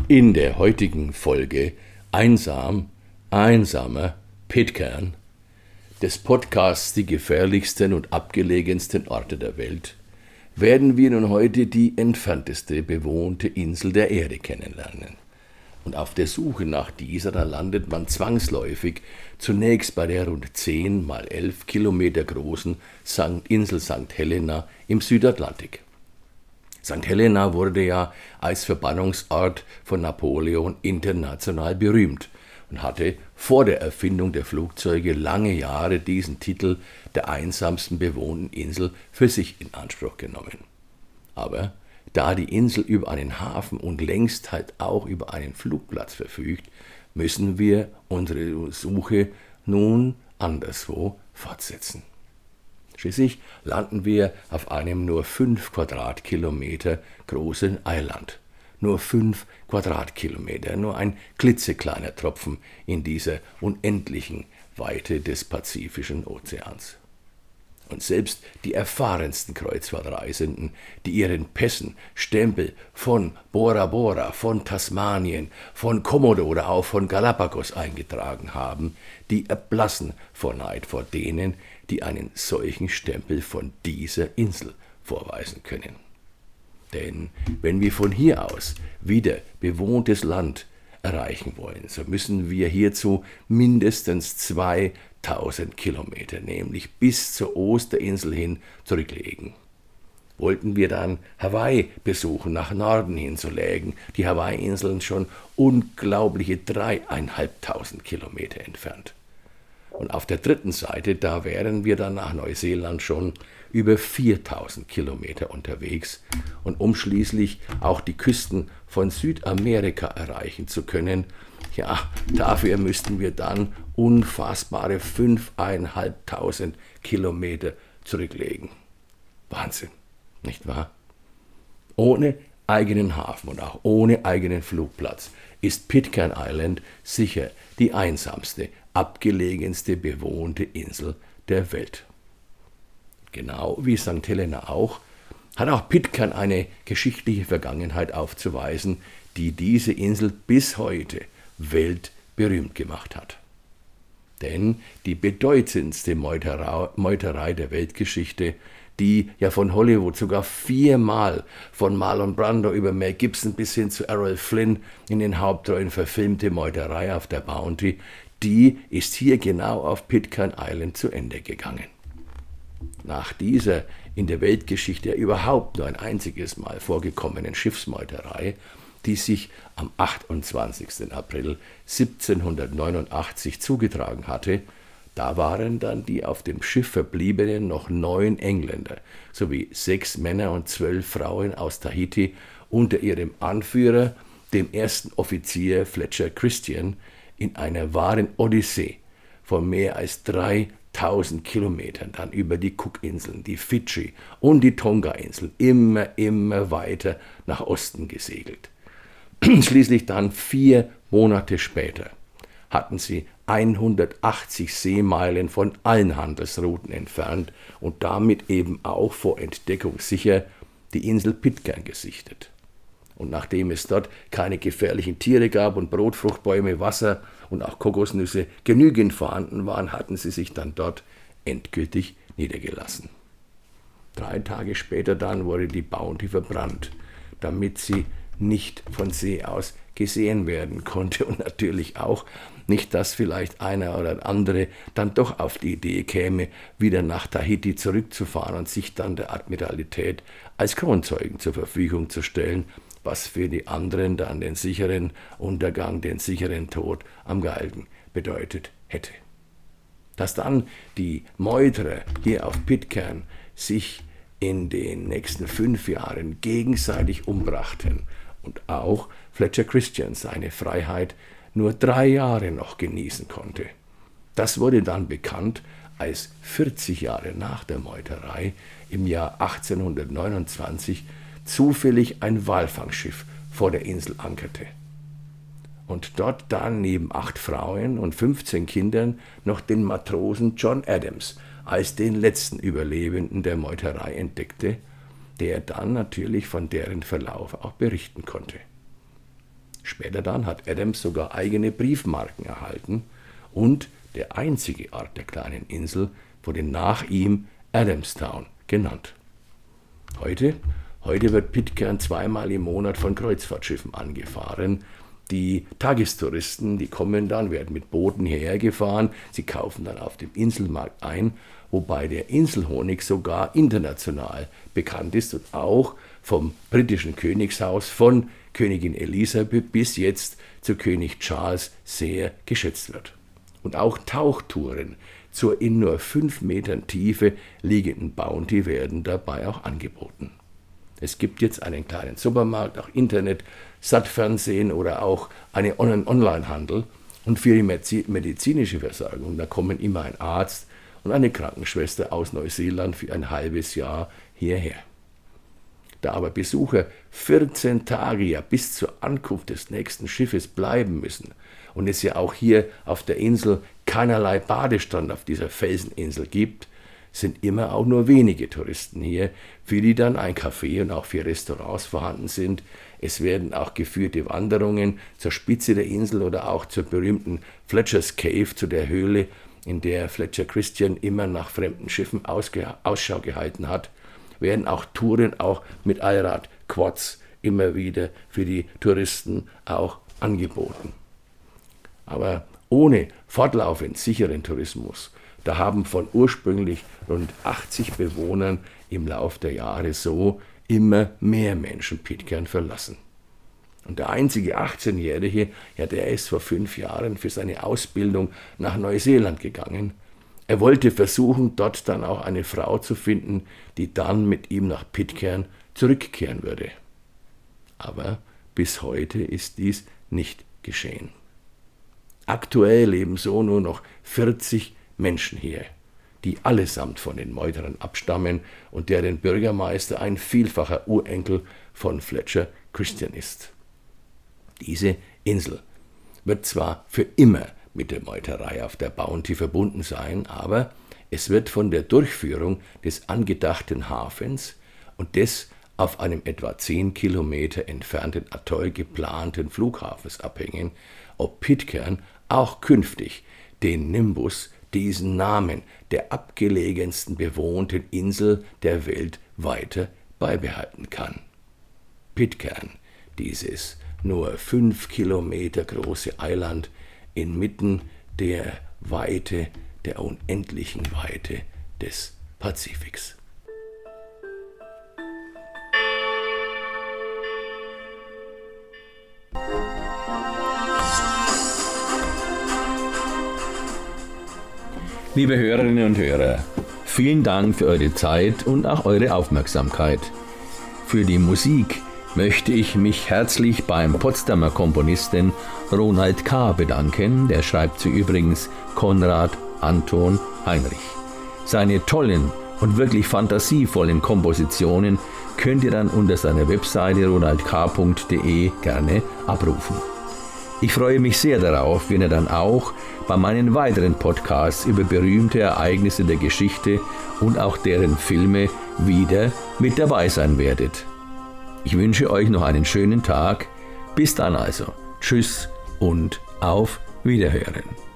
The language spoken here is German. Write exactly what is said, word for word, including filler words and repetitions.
In der heutigen Folge Einsam, einsamer Pitcairn des Podcasts Die gefährlichsten und abgelegensten Orte der Welt werden wir nun heute die entfernteste bewohnte Insel der Erde kennenlernen. Und auf der Suche nach dieser, da landet man zwangsläufig zunächst bei der rund zehn mal elf Kilometer großen Insel Sankt Helena im Südatlantik. Sankt Helena wurde ja als Verbannungsort von Napoleon international berühmt und hatte vor der Erfindung der Flugzeuge lange Jahre diesen Titel der einsamsten bewohnten Insel für sich in Anspruch genommen. Aber da die Insel über einen Hafen und längst halt auch über einen Flugplatz verfügt, müssen wir unsere Suche nun anderswo fortsetzen. Schließlich landen wir auf einem nur fünf Quadratkilometer großen Eiland. Nur fünf Quadratkilometer, nur ein klitzekleiner Tropfen in dieser unendlichen Weite des Pazifischen Ozeans. Und selbst die erfahrensten Kreuzfahrtreisenden, die ihren Pässen Stempel von Bora Bora, von Tasmanien, von Komodo oder auch von Galapagos eingetragen haben, die erblassen vor Neid vor denen, die einen solchen Stempel von dieser Insel vorweisen können. Denn wenn wir von hier aus wieder bewohntes Land erreichen wollen, so müssen wir hierzu mindestens zweitausend Kilometer, nämlich bis zur Osterinsel hin, zurücklegen. Wollten wir dann Hawaii besuchen, nach Norden hin, so lägen die Hawaii-Inseln schon unglaubliche dreieinhalbtausend Kilometer entfernt. Und auf der dritten Seite, da wären wir dann nach Neuseeland schon über viertausend Kilometer unterwegs. Und um schließlich auch die Küsten von Südamerika erreichen zu können, ja, dafür müssten wir dann unfassbare fünfeinhalbtausend Kilometer zurücklegen. Wahnsinn, nicht wahr? Ohne eigenen Hafen und auch ohne eigenen Flugplatz ist Pitcairn Island sicher die einsamste, abgelegenste bewohnte Insel der Welt. Genau wie Sankt Helena auch, hat auch Pitcairn eine geschichtliche Vergangenheit aufzuweisen, die diese Insel bis heute weltberühmt gemacht hat. Denn die bedeutendste Meuterei der Weltgeschichte, die ja von Hollywood sogar viermal von Marlon Brando über Mel Gibson bis hin zu Errol Flynn in den Hauptrollen verfilmte Meuterei auf der Bounty, die ist hier genau auf Pitcairn Island zu Ende gegangen. Nach dieser in der Weltgeschichte überhaupt nur ein einziges Mal vorgekommenen Schiffsmeuterei, die sich am achtundzwanzigsten April siebzehnhundertneunundachtzig zugetragen hatte, da waren dann die auf dem Schiff verbliebenen noch neun Engländer sowie sechs Männer und zwölf Frauen aus Tahiti unter ihrem Anführer, dem ersten Offizier Fletcher Christian, in einer wahren Odyssee von mehr als dreitausend Kilometern dann über die Cookinseln, die Fidschi und die Tonga-Inseln immer, immer weiter nach Osten gesegelt. Schließlich dann vier Monate später hatten sie hundertachtzig Seemeilen von allen Handelsrouten entfernt und damit eben auch vor Entdeckung sicher die Insel Pitcairn gesichtet. Und nachdem es dort keine gefährlichen Tiere gab und Brotfruchtbäume, Wasser und auch Kokosnüsse genügend vorhanden waren, hatten sie sich dann dort endgültig niedergelassen. Drei Tage später dann wurde die Bounty verbrannt, damit sie nicht von See aus gesehen werden konnte und natürlich auch nicht, dass vielleicht einer oder andere dann doch auf die Idee käme, wieder nach Tahiti zurückzufahren und sich dann der Admiralität als Kronzeugen zur Verfügung zu stellen, was für die anderen dann den sicheren Untergang, den sicheren Tod am Galgen bedeutet hätte. Dass dann die Meuterer hier auf Pitcairn sich in den nächsten fünf Jahren gegenseitig umbrachten und auch Fletcher Christian seine Freiheit nur drei Jahre noch genießen konnte. Das wurde dann bekannt, als vierzig Jahre nach der Meuterei im Jahr achtzehnhundertneunundzwanzig zufällig ein Walfangschiff vor der Insel ankerte. Und dort dann neben acht Frauen und fünfzehn Kindern noch den Matrosen John Adams als den letzten Überlebenden der Meuterei entdeckte, der dann natürlich von deren Verlauf auch berichten konnte. Später dann hat Adams sogar eigene Briefmarken erhalten und der einzige Ort der kleinen Insel wurde nach ihm Adamstown genannt. Heute, heute wird Pitcairn zweimal im Monat von Kreuzfahrtschiffen angefahren. Die Tagestouristen, die kommen dann, werden mit Booten hierher gefahren, sie kaufen dann auf dem Inselmarkt ein, wobei der Inselhonig sogar international bekannt ist und auch vom britischen Königshaus von Königin Elisabeth bis jetzt zu König Charles sehr geschätzt wird. Und auch Tauchtouren zur in nur fünf Metern Tiefe liegenden Bounty werden dabei auch angeboten. Es gibt jetzt einen kleinen Supermarkt, auch Internet, Sat-Fernsehen oder auch einen Online-Handel. Und für die medizinische Versorgung, da kommen immer ein Arzt und eine Krankenschwester aus Neuseeland für ein halbes Jahr hierher. Da aber Besucher vierzehn Tage ja bis zur Ankunft des nächsten Schiffes bleiben müssen und es ja auch hier auf der Insel keinerlei Badestrand auf dieser Felseninsel gibt, sind immer auch nur wenige Touristen hier, für die dann ein Café und auch für Restaurants vorhanden sind. Es werden auch geführte Wanderungen zur Spitze der Insel oder auch zur berühmten Fletcher's Cave, zu der Höhle, in der Fletcher Christian immer nach fremden Schiffen ausge- Ausschau gehalten hat, werden auch Touren auch mit Allrad-Quads immer wieder für die Touristen auch angeboten. Aber ohne fortlaufend sicheren Tourismus, da haben von ursprünglich rund achtzig Bewohnern im Lauf der Jahre so immer mehr Menschen Pitcairn verlassen. Und der einzige achtzehnjährige, ja, der ist vor fünf Jahren für seine Ausbildung nach Neuseeland gegangen. Er wollte versuchen, dort dann auch eine Frau zu finden, die dann mit ihm nach Pitcairn zurückkehren würde. Aber bis heute ist dies nicht geschehen. Aktuell leben so nur noch vierzig Menschen hier, die allesamt von den Meuterern abstammen und deren Bürgermeister ein vielfacher Urenkel von Fletcher Christian ist. Diese Insel wird zwar für immer mit der Meuterei auf der Bounty verbunden sein, aber es wird von der Durchführung des angedachten Hafens und des auf einem etwa zehn Kilometer entfernten Atoll geplanten Flughafens abhängen, ob Pitcairn auch künftig den Nimbus, diesen Namen der abgelegensten bewohnten Insel der Welt weiter beibehalten kann. Pitcairn, dieses nur fünf Kilometer große Eiland inmitten der Weite, der unendlichen Weite des Pazifiks. Liebe Hörerinnen und Hörer, vielen Dank für eure Zeit und auch eure Aufmerksamkeit. Für die Musik möchte ich mich herzlich beim Potsdamer Komponisten Ronald K. bedanken. Der schreibt sie übrigens Konrad Anton Heinrich. Seine tollen und wirklich fantasievollen Kompositionen könnt ihr dann unter seiner Webseite ronald k punkt de gerne abrufen. Ich freue mich sehr darauf, wenn ihr dann auch bei meinen weiteren Podcasts über berühmte Ereignisse der Geschichte und auch deren Filme wieder mit dabei sein werdet. Ich wünsche euch noch einen schönen Tag. Bis dann also. Tschüss und auf Wiederhören.